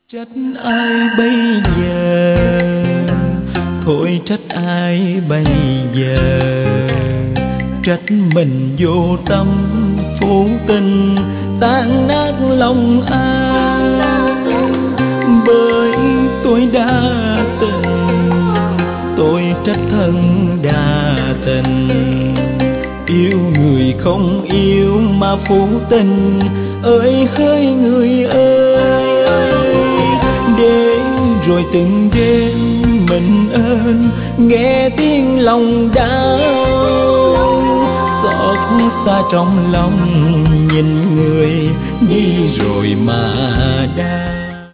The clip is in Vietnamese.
Trách ai bây giờ, thôi trách ai bây giờ, trách mình vô tâm vô tình tan nát lòng ai. Bởi tôi đã tình, tôi trách thân đa tình, yêu người không yêu mà phụ tình. Ơi hỡi người ơi, để rồi từng đêm mình ơn nghe tiếng lòng đau, xót xa trong lòng nhìn người đi rồi mà đau.